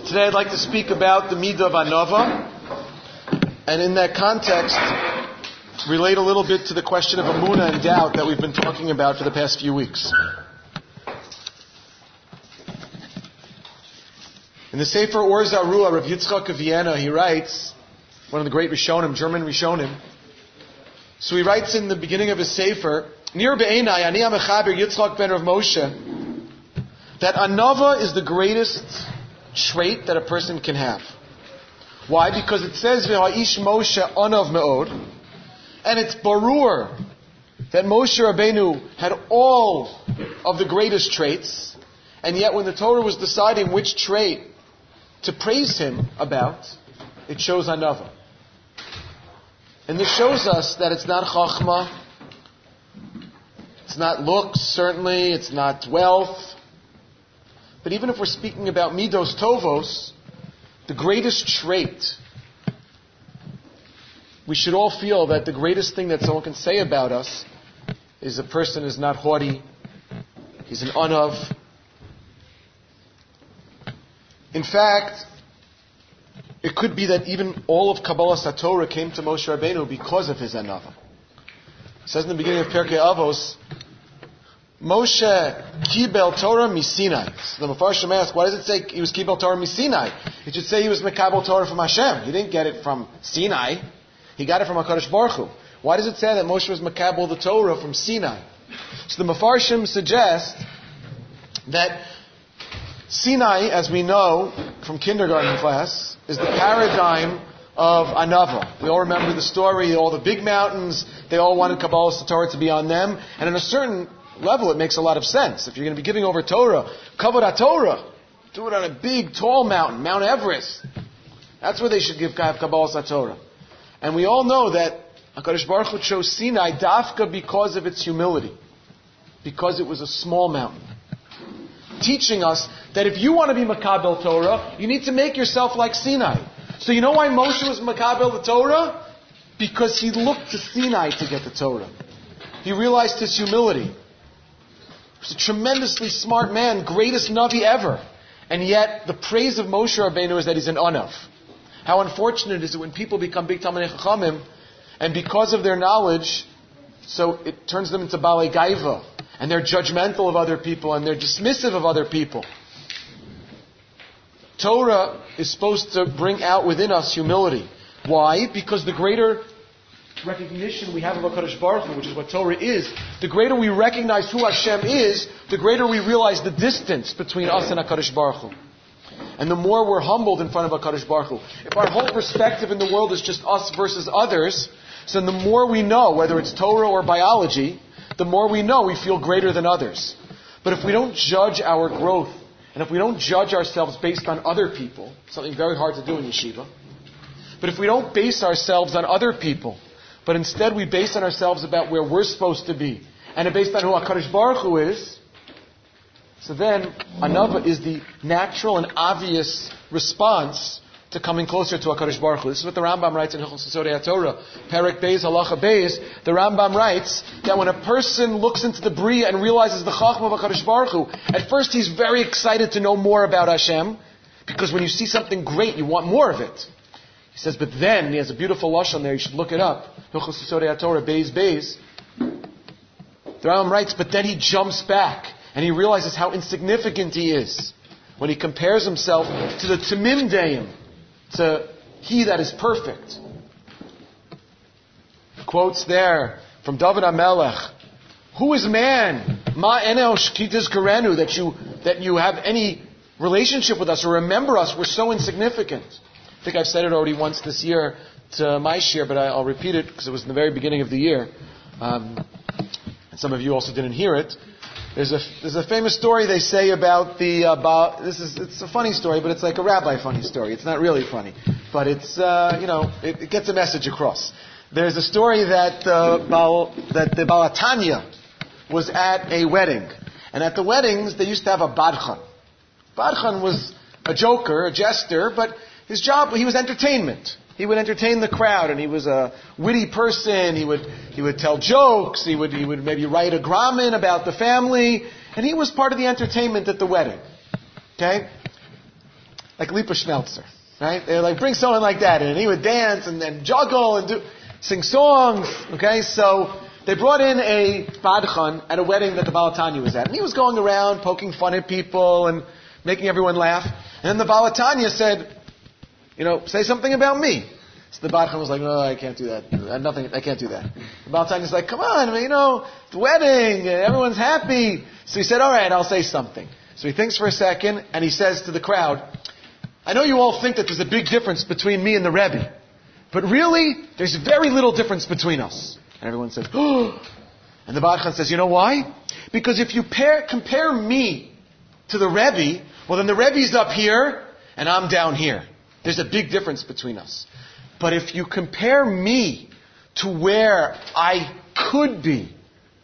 Today I'd like to speak about the Midah of Anava, and in that context, relate a little bit to the question of Emunah and doubt that we've been talking about for the past few weeks. In the Sefer Or Zarua, Rav Yitzchak of Vienna, he writes, one of the great Rishonim, German Rishonim, so he writes in the beginning of his Sefer, Nir be'enai, ani ha-mechaber Yitzchak ben Rav Moshe, that Anava is the greatest trait that a person can have. Why? Because it says V'ha'ish Moshe anav me'od, and it's barur that Moshe Rabbeinu had all of the greatest traits, and yet when the Torah was deciding which trait to praise him about, it shows Anava. And this shows us that it's not Chachma, it's not looks, certainly, it's not wealth. But even if we're speaking about Midos Tovos, the greatest trait, we should all feel that the greatest thing that someone can say about us is a person is not haughty, he's an Anav. In fact, it could be that even all of Kabbalah Satorah came to Moshe Rabbeinu because of his Anava. It says in the beginning of Pirkei Avos, Moshe Kibel Torah Misinai. So the Mefarshim ask, why does it say he was Kibel Torah Misinai? It should say he was Mekabel Torah from Hashem. He didn't get it from Sinai. He got it from HaKadosh Baruch Hu. Why does it say that Moshe was Mekabel the Torah from Sinai? So the Mefarshim suggest that Sinai, as we know from kindergarten class, is the paradigm of Anava. We all remember the story, all the big mountains, they all wanted Kabbalah Satorah to be on them, and in a certain level it makes a lot of sense. If you're going to be giving over Torah, Kavod HaTorah, do it on a big, tall mountain, Mount Everest. That's where they should have Kabbalah Satorah. And we all know that HaKadosh Baruch Hu chose Sinai dafka because of its humility, because it was a small mountain, teaching us that if you want to be Makabel Torah, you need to make yourself like Sinai. So you know why Moshe was Makabel the Torah? Because he looked to Sinai to get the Torah. He realized his humility. He was a tremendously smart man, greatest Navi ever. And yet, the praise of Moshe Rabbeinu is that he's an Anav. How unfortunate is it when people become big Talmidei Chachamim, and because of their knowledge, so it turns them into Balei Gaiva, and they're judgmental of other people, and they're dismissive of other people. Torah is supposed to bring out within us humility. Why? Because the greater recognition we have of HaKadosh Baruch Hu, which is what Torah is, the greater we recognize who Hashem is, the greater we realize the distance between us and HaKadosh Baruch Hu. And the more we're humbled in front of HaKadosh Baruch Hu. If our whole perspective in the world is just us versus others, so the more we know, whether it's Torah or biology, the more we know we feel greater than others. But if we don't judge our growth, and if we don't judge ourselves based on other people, something very hard to do in yeshiva, but if we don't base ourselves on other people, but instead we base on ourselves about where we're supposed to be, and based on who HaKadosh Baruch Hu is, so then Anava is the natural and obvious response to coming closer to HaKadosh Baruch Hu. This is what the Rambam writes in Hilchos Sodei HaTorah, Perek Beis, Halacha Beis. The Rambam writes that when a person looks into the Bria and realizes the Chachma of HaKadosh Baruch Hu, at first he's very excited to know more about Hashem, because when you see something great, you want more of it. He says, but then, he has a beautiful lashon there, you should look it up, Hilchos Sodei HaTorah, Beis Beis. The Rambam writes, but then he jumps back, and he realizes how insignificant he is when he compares himself to the Tamim Deim, to he that is perfect. Quotes there from David HaMelech, who is man? Ma enosh ki tizkarenu, that you have any relationship with us or remember us, we're so insignificant. I think I've said it already once this year to my share, but I'll repeat it because it was in the very beginning of the year. And some of you also didn't hear it. There's a famous story they say about it's a funny story, but it's like a rabbi funny story. It's not really funny, but it's it gets a message across. There's a story that the Baal HaTanya was at a wedding, and at the weddings they used to have a badchan. Badchan was a joker, a jester, but his job, he was entertainment. He would entertain the crowd, and he was a witty person. He would tell jokes. He would maybe write a gramin about the family, and he was part of the entertainment at the wedding. Okay? like Lipa Schmelzer, right? They like bring someone like that in, and he would dance and juggle and sing songs. Okay, so they brought in a badchan at a wedding that the Balatanya was at, and he was going around poking fun at people and making everyone laugh. And then the Balatanya said, say something about me. So the badchan was like, no, I can't do that. I can't do that. The Balatanya's like, come on, the wedding, everyone's happy. So he said, all right, I'll say something. So he thinks for a second, and he says to the crowd, I know you all think that there's a big difference between me and the Rebbe, but really, there's very little difference between us. And everyone says, oh. And the badchan says, you know why? Because if you compare me to the Rebbe, well then the Rebbe's up here, and I'm down here. There's a big difference between us. But if you compare me to where I could be,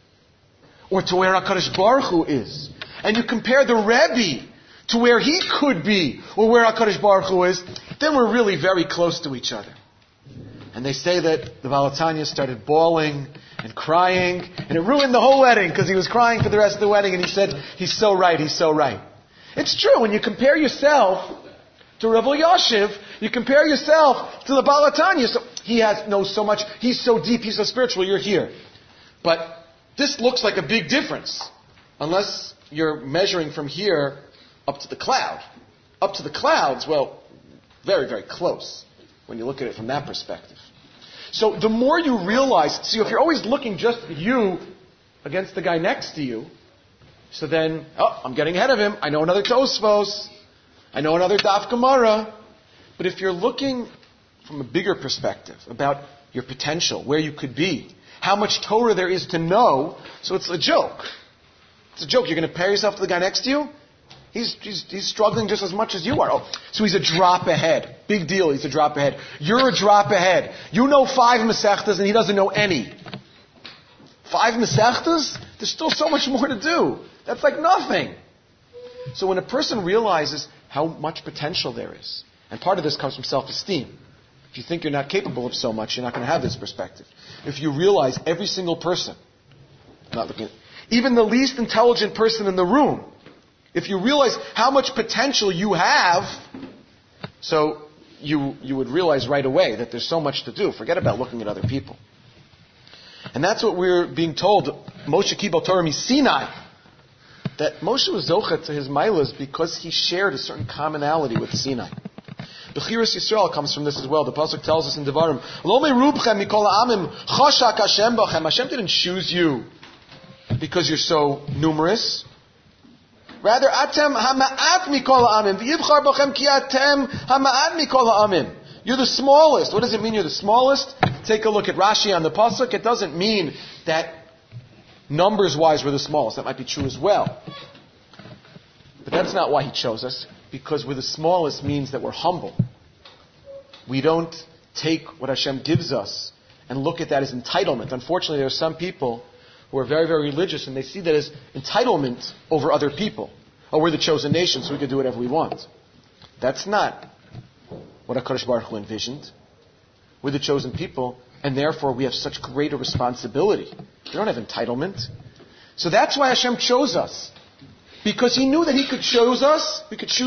or to where HaKadosh Baruch Hu is, and you compare the Rebbe to where he could be, or where HaKadosh Baruch Hu is, then we're really very close to each other. And they say that the Balatanya started bawling and crying, and it ruined the whole wedding, because he was crying for the rest of the wedding, and he said, he's so right, he's so right. It's true, when you compare yourself to Rav Elyashiv, you compare yourself to the Balatanya. So he knows so much, he's so deep, he's so spiritual, you're here. But this looks like a big difference, unless you're measuring from here up to the cloud. Up to the clouds, well, very, very close, when you look at it from that perspective. So the more you realize, see, if you're always looking just at you against the guy next to you, so then, I'm getting ahead of him, I know another Tosfos, I know another Daf Gemara. But if you're looking from a bigger perspective about your potential, where you could be, how much Torah there is to know, so it's a joke. It's a joke. You're going to compare yourself to the guy next to you? He's struggling just as much as you are. So he's a drop ahead. Big deal, he's a drop ahead. You're a drop ahead. You know 5 Masechtas and he doesn't know any. 5 Masechtas? There's still so much more to do. That's like nothing. So when a person realizes how much potential there is, and part of this comes from self-esteem. If you think you're not capable of so much, you're not going to have this perspective. If you realize every single person, even the least intelligent person in the room, if you realize how much potential you have, so you would realize right away that there's so much to do. Forget about looking at other people. And that's what we're being told. Moshe Kibel Torah Sinai. That Moshe was zochet to his milas because he shared a certain commonality with Sinai. Bechiras Yisrael comes from this as well. The pasuk tells us in Devarim, Lo merubchem mikol ha'amim choshak Hashem bachem. Hashem didn't choose you because you're so numerous. Rather, atem hama'at mikol ha'amim v'yibchar bachem ki atem hama'at mikol ha'amim. You're the smallest. What does it mean you're the smallest? Take a look at Rashi on the pasuk. It doesn't mean that numbers-wise we're the smallest. That might be true as well. But that's not why he chose us. Because we're the smallest means that we're humble. We don't take what Hashem gives us and look at that as entitlement. Unfortunately, there are some people who are very, very religious and they see that as entitlement over other people. Oh, we're the chosen nation, so we can do whatever we want. That's not what HaKadosh Baruch Hu envisioned. We're the chosen people, and therefore we have such greater responsibility. We don't have entitlement. So that's why Hashem chose us. Because he knew that he could choose us,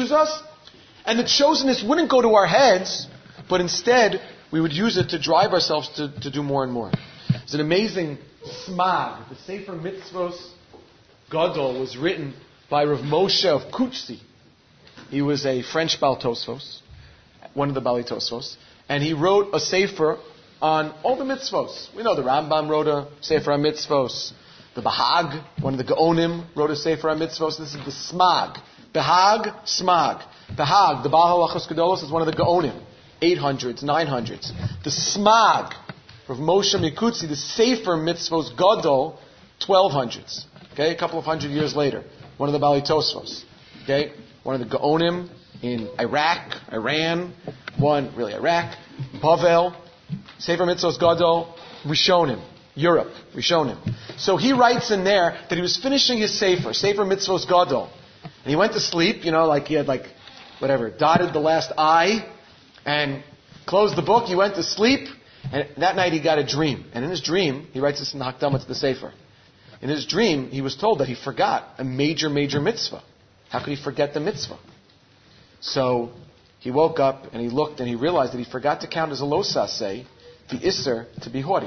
and the chosenness wouldn't go to our heads, but instead we would use it to drive ourselves to do more and more. It's an amazing smag. The Sefer Mitzvos Gadol was written by Rav Moshe of Kutsi. He was a French Baal Tosfos, one of the Bali Tosfos, and he wrote a Sefer on all the mitzvos. We know the Rambam wrote a Sefer on mitzvos. The Bahag, one of the Gaonim, wrote a Sefer on mitzvos. This is the Smag. Bahag, Smag. Bahag, the Baal Halachos Gedolos, is one of the Gaonim. 800s, 900s. The Smag, of Moshe Mikutzi, the Sefer Mitzvos Gadol, 1200s. Okay, a couple of hundred years later. One of the Bali Tosfos. Okay, one of the Gaonim in Iraq, Iran, Iraq, Bavel, Sefer Mitzvos Gadol, Rishonim. Europe, Rishonim. So he writes in there that he was finishing his Sefer Mitzvos Gadol. And he went to sleep, he had dotted the last I, and closed the book, he went to sleep, and that night he got a dream. And in his dream, he writes this in the Hakdamah to the Sefer. In his dream, he was told that he forgot a major, major mitzvah. How could he forget the mitzvah? So he woke up and he looked and he realized that he forgot to count as a lo saseh the Isser to be haughty,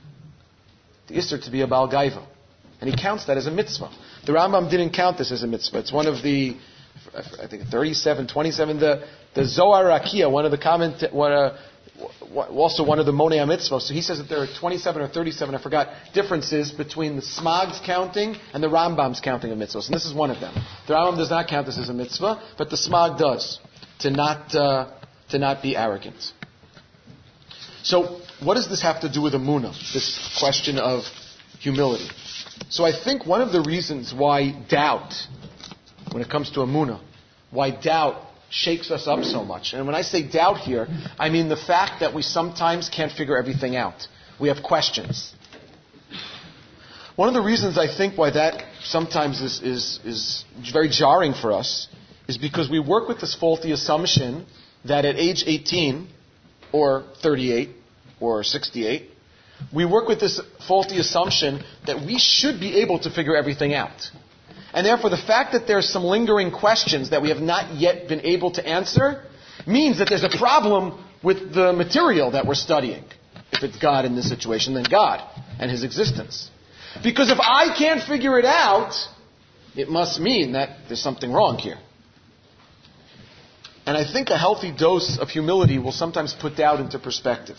the Isser to be a Baal Gaiva. And he counts that as a mitzvah. The Rambam didn't count this as a mitzvah. It's one of the, I think 37, 27, the Zohar Rakia, one of the also one of the Monei HaMitzvah. So he says that there are 27 or 37, I forgot, differences between the Smag's counting and the Rambam's counting of mitzvahs. And this is one of them. The Rambam does not count this as a mitzvah, but the Smag does, to not be arrogant. So what does this have to do with Emunah, this question of humility? So I think one of the reasons why doubt, when it comes to Emunah, why doubt shakes us up so much. And when I say doubt here, I mean the fact that we sometimes can't figure everything out. We have questions. One of the reasons I think why that sometimes is very jarring for us is because we work with this faulty assumption that at age 18 or 38 or 68, we work with this faulty assumption that we should be able to figure everything out. And therefore, the fact that there's some lingering questions that we have not yet been able to answer means that there's a problem with the material that we're studying. If it's God in this situation, then God and His existence. Because if I can't figure it out, it must mean that there's something wrong here. And I think a healthy dose of humility will sometimes put doubt into perspective.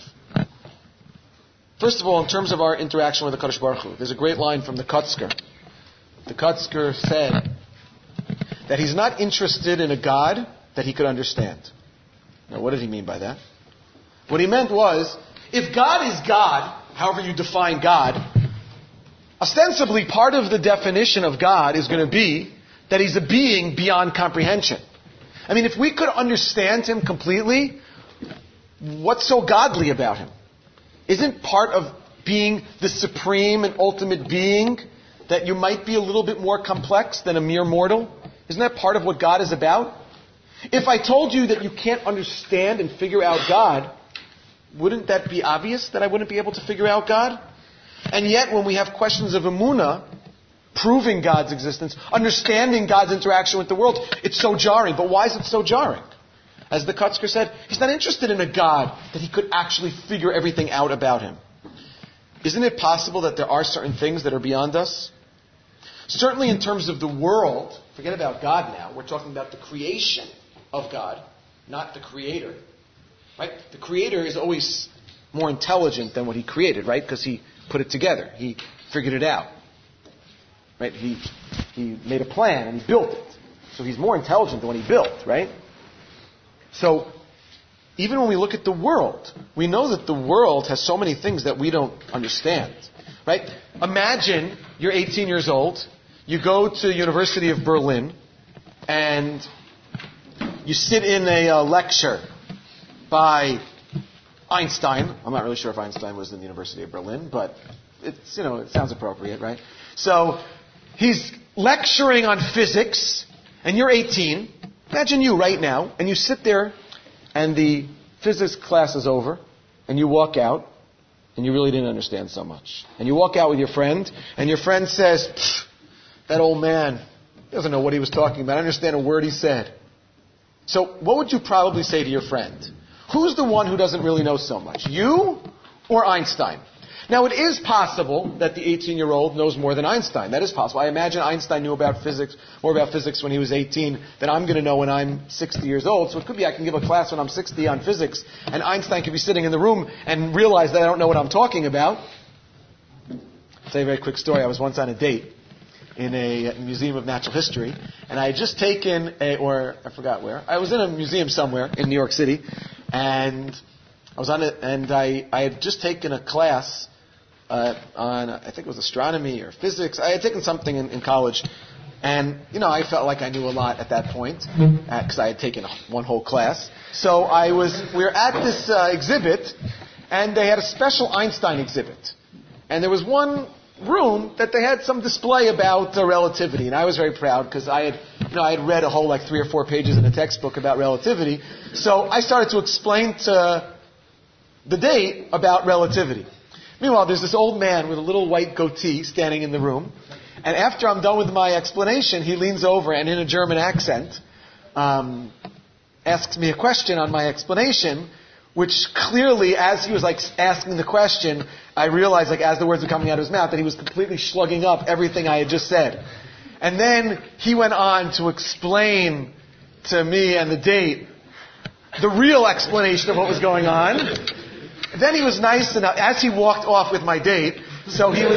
First of all, in terms of our interaction with the Kadosh Baruch Hu, there's a great line from the Kotzker. The Kotzker said that he's not interested in a God that he could understand. Now, what did he mean by that? What he meant was, if God is God, however you define God, ostensibly part of the definition of God is going to be that He's a being beyond comprehension. I mean, if we could understand Him completely, what's so godly about Him? Isn't part of being the supreme and ultimate being that you might be a little bit more complex than a mere mortal? Isn't that part of what God is about? If I told you that you can't understand and figure out God, wouldn't that be obvious that I wouldn't be able to figure out God? And yet when we have questions of Emunah, proving God's existence, understanding God's interaction with the world, it's so jarring. But why is it so jarring? As the Kotzker said, he's not interested in a God that he could actually figure everything out about Him. Isn't it possible that there are certain things that are beyond us? Certainly in terms of the world, forget about God now, we're talking about the creation of God, not the Creator. Right? The Creator is always more intelligent than what He created, right? Because He put it together. He figured it out. Right? He made a plan and He built it. So He's more intelligent than what He built, right? So, even when we look at the world, we know that the world has so many things that we don't understand. Right? Imagine you're 18 years old, you go to the University of Berlin, and you sit in a lecture by Einstein. I'm not really sure if Einstein was in the University of Berlin, but it's, it sounds appropriate, right? So, he's lecturing on physics, and you're 18. Imagine you right now, and you sit there, and the physics class is over, and you walk out, and you really didn't understand so much. And you walk out with your friend, and your friend says, that old man doesn't know what he was talking about. I understand a word he said. So what would you probably say to your friend? Who's the one who doesn't really know so much? You or Einstein? Now, it is possible that the 18-year-old knows more than Einstein. That is possible. I imagine Einstein knew more about physics when he was 18 than I'm going to know when I'm 60 years old. So it could be I can give a class when I'm 60 on physics, and Einstein could be sitting in the room and realize that I don't know what I'm talking about. I'll tell you a very quick story. I was once on a date in a museum of natural history, and I had just taken I forgot where. I was in a museum somewhere in New York City, and I was on it, and I had just taken a class on, I think it was astronomy or physics. I had taken something in college, and, I felt like I knew a lot at that point, because I had taken one whole class. So we were at this exhibit, and they had a special Einstein exhibit. And there was one room that they had some display about relativity, and I was very proud, because I had read a whole 3 or 4 pages in a textbook about relativity. So I started to explain to the date about relativity. Meanwhile, there's this old man with a little white goatee standing in the room. And after I'm done with my explanation, he leans over and in a German accent, and asks me a question on my explanation, which clearly, as he was like asking the question, I realized like as the words were coming out of his mouth that he was completely slugging up everything I had just said. And then he went on to explain to me and the date the real explanation of what was going on. Then he was nice enough, as he walked off with my date, so he was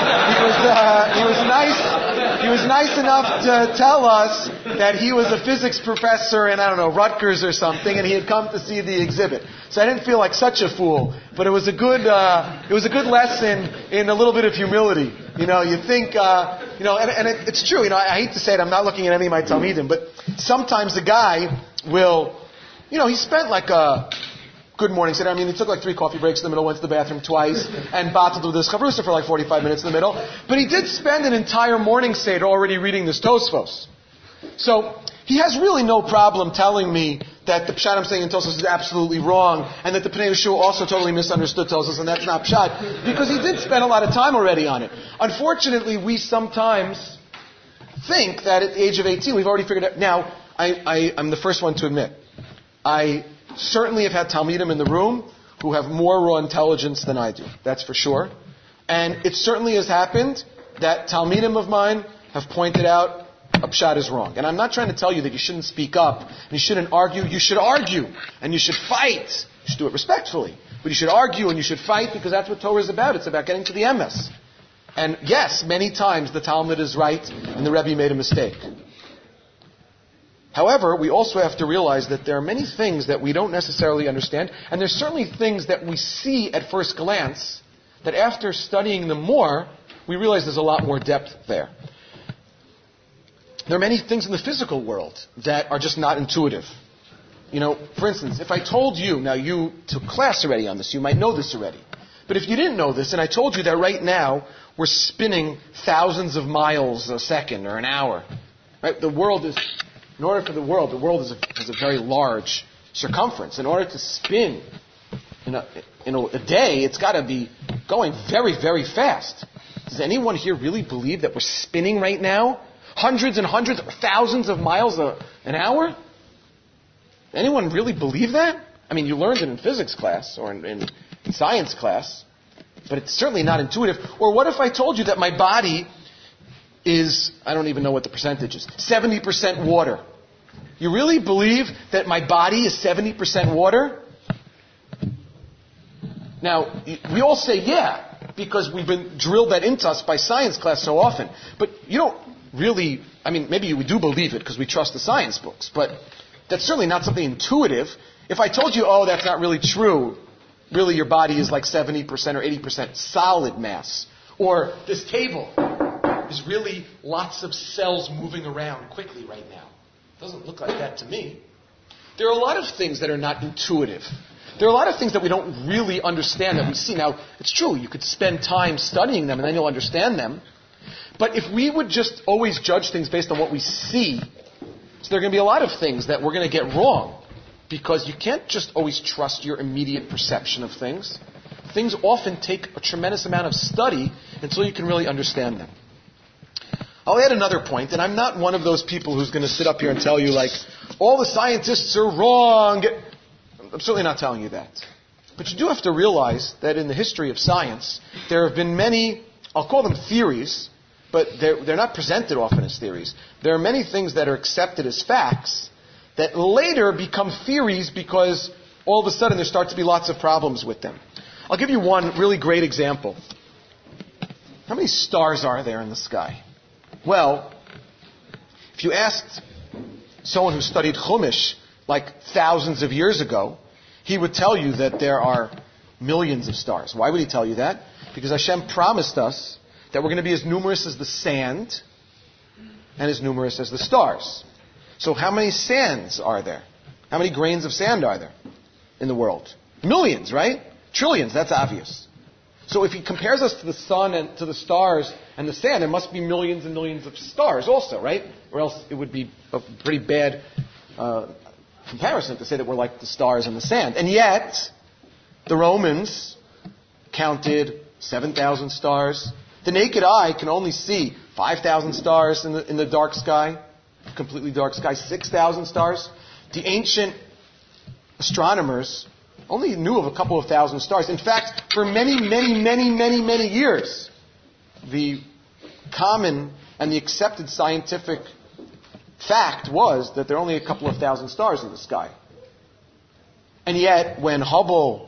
nice enough to tell us that he was a physics professor in, I don't know, Rutgers or something, and he had come to see the exhibit. So I didn't feel like such a fool, but it was a good lesson in a little bit of humility. You know, you think, it's true. You know, I hate to say it. I'm not looking at any of my Talmidim, but sometimes a guy will, you know, he spent like a good morning Seder. I mean, he took like 3 coffee breaks in the middle, went to the bathroom twice, and battled with his chavrusa for like 45 minutes in the middle. But he did spend an entire morning Seder already reading this Tosfos. So he has really no problem telling me that the pshat I'm saying in Tosfos is absolutely wrong, and that the Pnei Yehoshua also totally misunderstood Tosfos, and that's not pshat, because he did spend a lot of time already on it. Unfortunately, we sometimes think that at the age of 18 we've already figured out. Now, I'm the first one to admit, I certainly have had Talmidim in the room who have more raw intelligence than I do. That's for sure. And it certainly has happened that Talmidim of mine have pointed out a pshat is wrong. And I'm not trying to tell you that you shouldn't speak up and you shouldn't argue. You should argue and you should fight. You should do it respectfully. But you should argue and you should fight because that's what Torah is about. It's about getting to the emes. And yes, many times the Talmud is right and the Rebbe made a mistake. However, we also have to realize that there are many things that we don't necessarily understand, and there's certainly things that we see at first glance that after studying them more, we realize there's a lot more depth there. There are many things in the physical world that are just not intuitive. You know, for instance, if I told you, now you took class already on this, you might know this already, but if you didn't know this, and I told you that right now we're spinning thousands of miles a second or an hour, right? The world is... In order for the world has a very large circumference. In order to spin in a day, it's got to be going very, very fast. Does anyone here really believe that we're spinning right now? Hundreds and hundreds, thousands of miles an hour? Anyone really believe that? I mean, you learned it in physics class or in science class, but it's certainly not intuitive. Or what if I told you that my body is, I don't even know what the percentage is, 70% water. You really believe that my body is 70% water? Now, we all say yeah, because we've been drilled that into us by science class so often. But you don't really, I mean, maybe we do believe it because we trust the science books, but that's certainly not something intuitive. If I told you, oh, that's not really true, really your body is like 70% or 80% solid mass, or this table is really lots of cells moving around quickly right now. It doesn't look like that to me. There are a lot of things that are not intuitive. There are a lot of things that we don't really understand that we see. Now, it's true, you could spend time studying them and then you'll understand them. But if we would just always judge things based on what we see, so there are going to be a lot of things that we're going to get wrong. Because you can't just always trust your immediate perception of things. Things often take a tremendous amount of study until you can really understand them. I'll add another point, and I'm not one of those people who's going to sit up here and tell you, like, all the scientists are wrong. I'm certainly not telling you that. But you do have to realize that in the history of science, there have been many, I'll call them theories, but they're not presented often as theories. There are many things that are accepted as facts that later become theories because all of a sudden there start to be lots of problems with them. I'll give you one really great example. How many stars are there in the sky? Well, if you asked someone who studied Chumash like thousands of years ago, he would tell you that there are millions of stars. Why would he tell you that? Because Hashem promised us that we're going to be as numerous as the sand and as numerous as the stars. So how many sands are there? How many grains of sand are there in the world? Millions, right? Trillions, that's obvious. So if he compares us to the sun and to the stars and the sand, there must be millions and millions of stars also, right? Or else it would be a pretty bad comparison to say that we're like the stars and the sand. And yet, the Romans counted 7,000 stars. The naked eye can only see 5,000 stars in the dark sky, completely dark sky, 6,000 stars. the ancient astronomers only knew of a couple of thousand stars. In fact, for many, many, many, many, many years, the common and the accepted scientific fact was that there are only a couple of thousand stars in the sky. And yet, when Hubble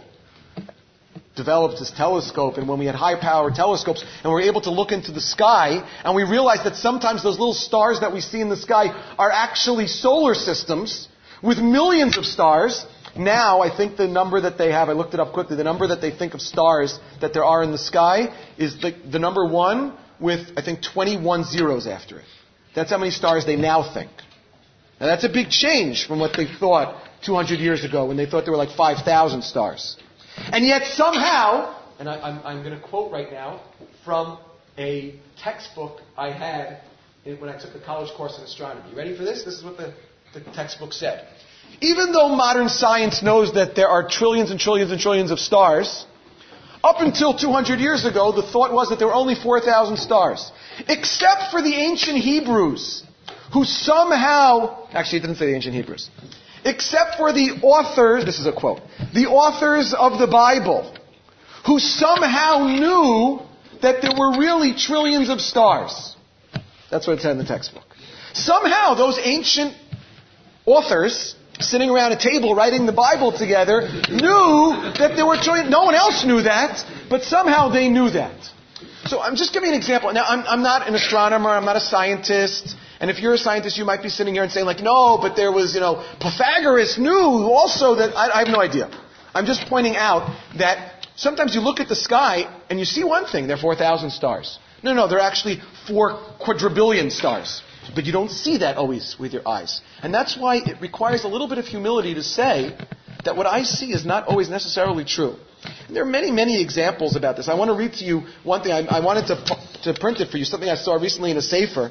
developed his telescope, and when we had high-power telescopes, and we were able to look into the sky, and we realized that sometimes those little stars that we see in the sky are actually solar systems with millions of stars. Now, I think the number that they have, I looked it up quickly, the number that they think of stars that there are in the sky is the number 1 with, I think, 21 zeros after it. That's how many stars they now think. Now, that's a big change from what they thought 200 years ago when they thought there were like 5,000 stars. And yet somehow, and I'm going to quote right now from a textbook I had when I took a college course in astronomy. You ready for this? This is what the textbook said. Even though modern science knows that there are trillions and trillions and trillions of stars, up until 200 years ago, the thought was that there were only 4,000 stars. Except for the ancient Hebrews, who somehow, actually it didn't say the ancient Hebrews, except for the authors, this is a quote, the authors of the Bible, who somehow knew that there were really trillions of stars. That's what it said in the textbook. Somehow those ancient authors, sitting around a table writing the Bible together, knew that there were trillions. No one else knew that, but somehow they knew that. So I'm just giving you an example. Now, I'm not an astronomer, I'm not a scientist. And if you're a scientist, you might be sitting here and saying, like, no, but there was, Pythagoras knew also that... I have no idea. I'm just pointing out that sometimes you look at the sky and you see one thing, there are 4,000 stars. No, there are actually 4 quadrillion stars. But you don't see that always with your eyes. And that's why it requires a little bit of humility to say that what I see is not always necessarily true. And there are many, many examples about this. I want to read to you one thing. I wanted to print it for you, something I saw recently in a sefer.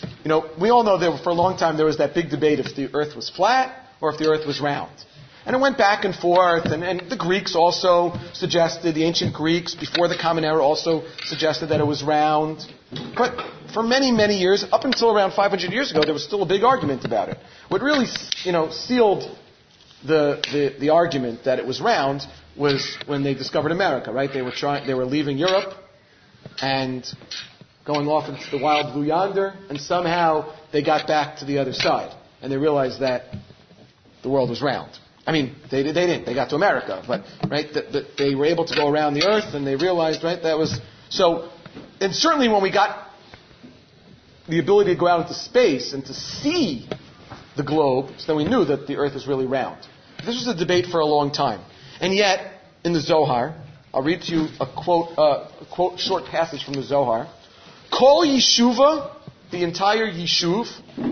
We all know that for a long time there was that big debate if the earth was flat or if the earth was round. And it went back and forth, and the Greeks also suggested, the ancient Greeks before the Common Era also suggested that it was round. But for many, many years, up until around 500 years ago, there was still a big argument about it. What really, sealed the argument that it was round was when they discovered America, right? They were leaving Europe and going off into the wild blue yonder, and somehow they got back to the other side. And they realized that the world was round. I mean, they didn't. They got to America, but, right, they were able to go around the earth, and they realized, right, that was... So, and certainly when we got the ability to go out into space and to see the globe, so then we knew that the earth is really round. This was a debate for a long time. And yet, in the Zohar, I'll read to you a quote, short passage from the Zohar. Kol Yeshuva, the entire Yeshuv,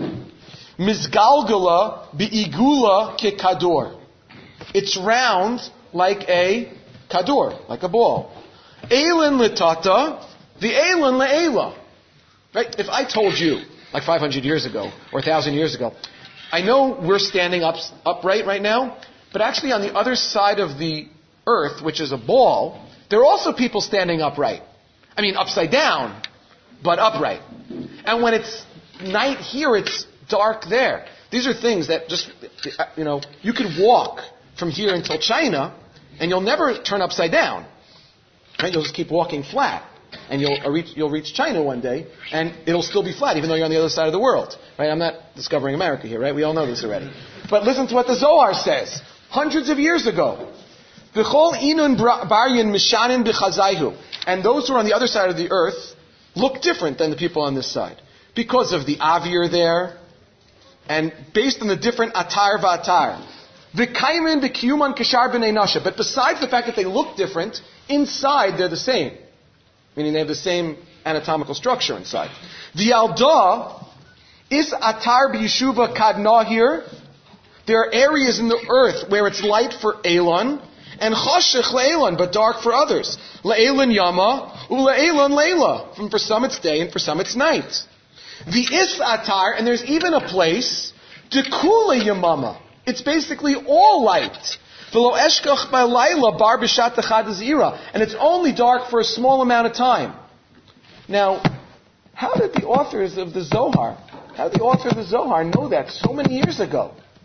Mizgalgala bi'igula kekador. It's round like a kador, like a ball. Eilan litata, the eilan le'ela. Right? If I told you, like 500 years ago, or 1,000 years ago, I know we're standing upright right now, but actually on the other side of the earth, which is a ball, there are also people standing upright. I mean, upside down, but upright. And when it's night here, it's dark there. These are things that just, you could walk from here until China, and you'll never turn upside down. Right? You'll just keep walking flat. And you'll reach China one day, and it'll still be flat, even though you're on the other side of the world. Right? I'm not discovering America here, right? We all know this already. But listen to what the Zohar says. Hundreds of years ago. V'chol inun baryan mishanin b'chazayhu. And those who are on the other side of the earth look different than the people on this side. Because of the avir there, and based on the different atar v'atar. V'kaimen b'kiyuman kishar b'nei nasha. But besides the fact that they look different, inside they're the same. Meaning they have the same anatomical structure inside. V'yalda is atar b'yeshuva kad nahir. There are areas in the earth where it's light for Elon, and chashich le'elon, but dark for others. Le'elon yama, u'le'elon leila. For some it's day, and for some it's night. The is atar, and there's even a place, dekula yamama. It's basically all light. V'lo eshkach ba'layla bar b'shat echad zira, and it's only dark for a small amount of time. Now, how did the author of the Zohar know that so many years ago?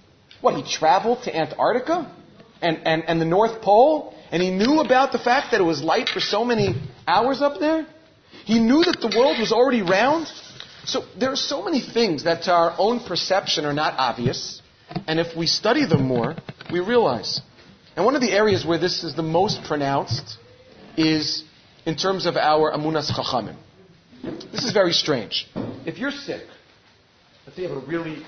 What, he traveled to Antarctica and the North Pole, and he knew about the fact that it was light for so many hours up there? He knew that the world was already round? So there are so many things that to our own perception are not obvious, and if we study them more, we realize. And one of the areas where this is the most pronounced is in terms of our Amunas Chachamim. This is very strange. If you're sick, let's say you have a really,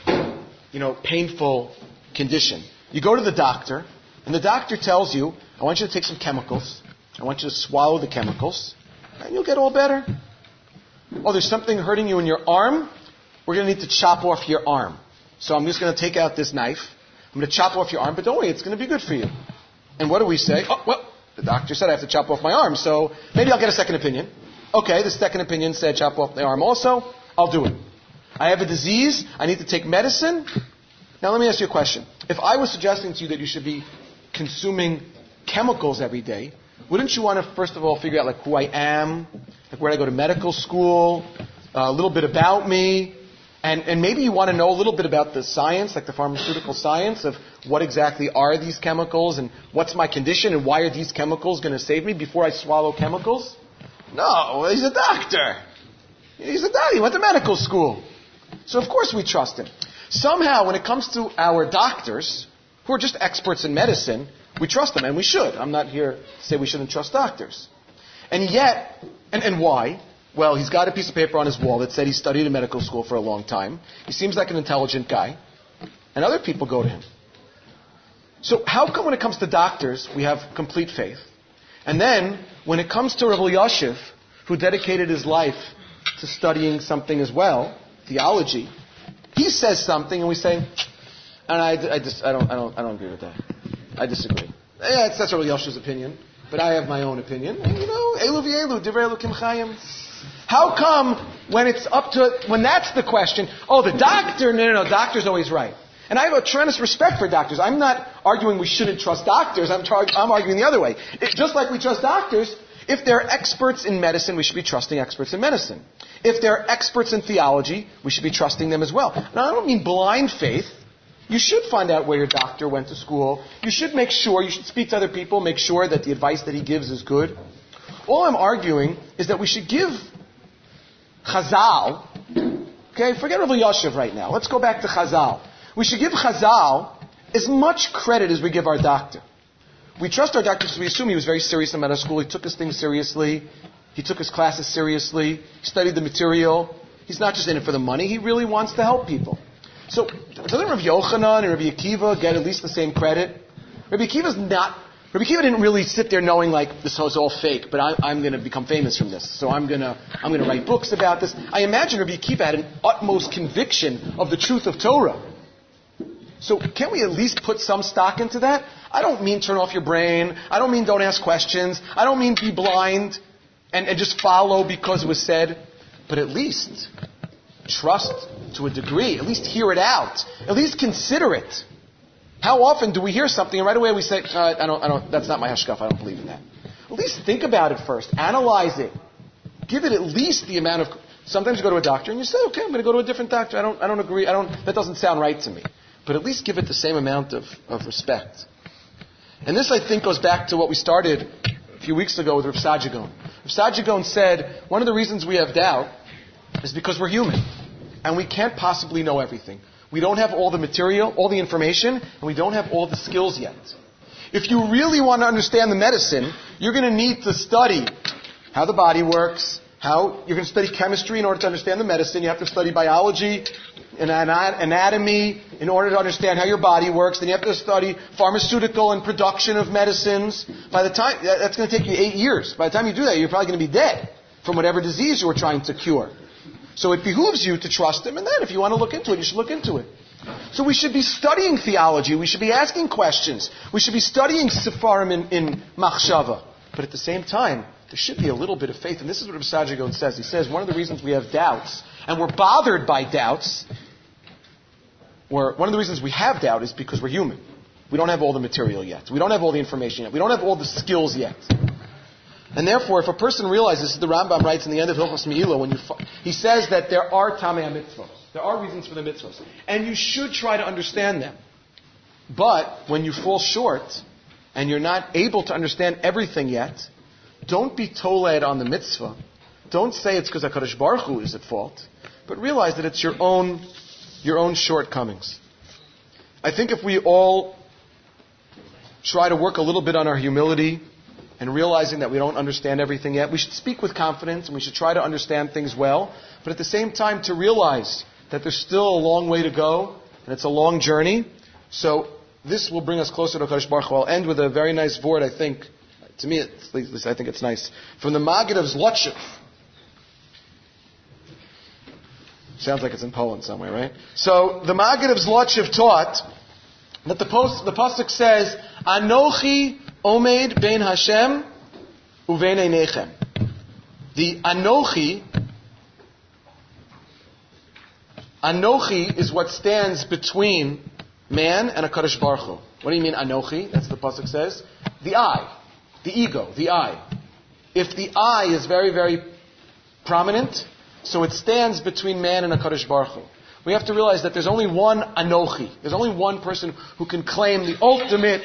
painful condition, you go to the doctor, and the doctor tells you, I want you to take some chemicals, I want you to swallow the chemicals, and you'll get all better. Oh, there's something hurting you in your arm, we're going to need to chop off your arm. So I'm just going to take out this knife, I'm going to chop off your arm, but don't worry, it's going to be good for you. And what do we say? Oh, well, the doctor said I have to chop off my arm, so maybe I'll get a second opinion. Okay, the second opinion said chop off the arm also. I'll do it. I have a disease. I need to take medicine. Now let me ask you a question. If I was suggesting to you that you should be consuming chemicals every day, wouldn't you want to first of all figure out who I am, where I go to medical school, a little bit about me, and maybe you want to know a little bit about the science, the pharmaceutical science of what exactly are these chemicals and what's my condition and why are these chemicals going to save me before I swallow chemicals? No, he's a doctor. He's a doctor. He went to medical school. So of course we trust him. Somehow when it comes to our doctors, who are just experts in medicine, we trust them, and we should. I'm not here to say we shouldn't trust doctors. And yet, and why? Well, he's got a piece of paper on his wall that said he studied in medical school for a long time. He seems like an intelligent guy. And other people go to him. So how come when it comes to doctors, we have complete faith? And then, when it comes to Rav Elyashiv, who dedicated his life to studying something as well, theology, he says something and we say, I don't agree with that. I disagree. Yeah, that's Rav Elyashiv's opinion, but I have my own opinion. And elu v'elu, divrei Elokim chayim. How come when that's the question, the doctor, no, doctor's always right. And I have a tremendous respect for doctors. I'm not arguing we shouldn't trust doctors. I'm arguing the other way. Just like we trust doctors, if they're experts in medicine, we should be trusting experts in medicine. If they're experts in theology, we should be trusting them as well. Now, I don't mean blind faith. You should find out where your doctor went to school. You should you should speak to other people, make sure that the advice that he gives is good. All I'm arguing is that we should give Chazal, okay, forget Rav Elyashiv right now. Let's go back to Chazal. We should give Chazal as much credit as we give our doctor. We trust our doctor because we assume he was very serious in medical school. He took his things seriously. He took his classes seriously. He studied the material. He's not just in it for the money. He really wants to help people. So, doesn't Rabbi Yochanan and Rabbi Akiva get at least the same credit? Rabbi Akiva didn't really sit there knowing this was all fake, but I'm going to become famous from this. So I'm going to write books about this. I imagine Rabbi Akiva had an utmost conviction of the truth of Torah. So can't we at least put some stock into that? I don't mean turn off your brain. I don't mean don't ask questions. I don't mean be blind and just follow because it was said. But at least trust to a degree. At least hear it out. At least consider it. How often do we hear something and right away we say, that's not my hashkaf, I don't believe in that. At least think about it first. Analyze it. Give it at least the amount of... Sometimes you go to a doctor and you say, okay, I'm going to go to a different doctor. I don't agree. That doesn't sound right to me. But at least give it the same amount of respect. And this, I think, goes back to what we started a few weeks ago with Rav Sajigon. Rav Sajigon said, one of the reasons we have doubt is because we're human. And we can't possibly know everything. We don't have all the material, all the information, and we don't have all the skills yet. If you really want to understand the medicine, you're going to need to study how the body works, you're going to study chemistry in order to understand the medicine. You have to study biology and anatomy in order to understand how your body works. Then you have to study pharmaceutical and production of medicines. By the time, that's going to take you 8 years. By the time you do that, you're probably going to be dead from whatever disease you were trying to cure. So it behooves you to trust him, and then if you want to look into it, you should look into it. So we should be studying theology. We should be asking questions. We should be studying Sefarim in Machshava. But at the same time, there should be a little bit of faith. And this is what Rav Sajigon says. He says one of the reasons we have doubts, and we're bothered by doubts, one of the reasons we have doubt is because we're human. We don't have all the material yet. We don't have all the information yet. We don't have all the skills yet. And therefore, if a person realizes, the Rambam writes in the end of Hilchos Me'ilah, he says that there are Tamei HaMitzvos. There are reasons for the mitzvos. And you should try to understand them. But when you fall short and you're not able to understand everything yet, don't be toled on the mitzvah. Don't say it's because HaKadosh Baruch Hu is at fault, but realize that it's your own shortcomings. I think if we all try to work a little bit on our humility and realizing that we don't understand everything yet, we should speak with confidence and we should try to understand things well, but at the same time to realize that there's still a long way to go and it's a long journey. So this will bring us closer to HaKadosh Baruch Hu. I'll end with a very nice word, I think. To me, at least I think it's nice. From the Maggid of Zlotchev. Sounds like it's in Poland somewhere, right? So the Maggid of Zlotchev taught that the pasuk says, Anochi omed bein Hashem uvein einechem. The Anochi is what stands between man and a HaKadosh Baruch Hu. What do you mean Anochi? That's what the pasuk says. The I. The ego, the I. If the I is very, very prominent, so it stands between man and HaKadosh Baruch Hu. We have to realize that there's only one Anochi. There's only one person who can claim the ultimate,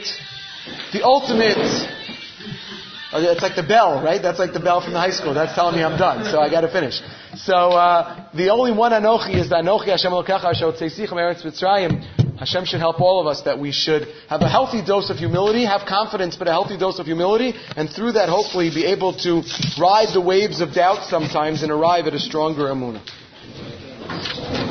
it's like the bell, right? That's like the bell from the high school. That's telling me I'm done, so I got to finish. So the only one Anochi is the Anochi Hashem Elokecha Asher Hotzeisicha Me'eretz Mitzrayim. Hashem should help all of us that we should have a healthy dose of humility, have confidence, but a healthy dose of humility, and through that hopefully be able to ride the waves of doubt sometimes and arrive at a stronger emunah.